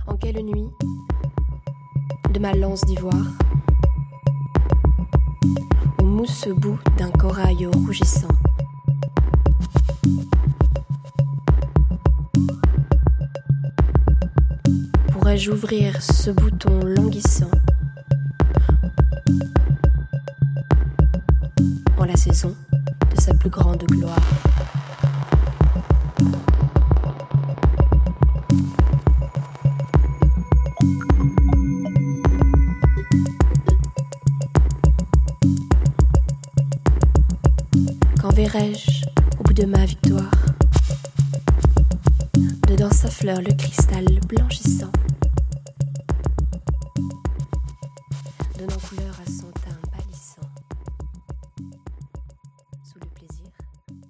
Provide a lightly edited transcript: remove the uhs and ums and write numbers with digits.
En quelle nuit de ma lance d'ivoire, au mousse bout d'un corail rougissant, pourrais-je ouvrir ce bouton languissant en la saison de sa plus grande gloire. Quand verrai-je, au bout de ma victoire, dedans sa fleur le cristal blanchissant, donnant couleur à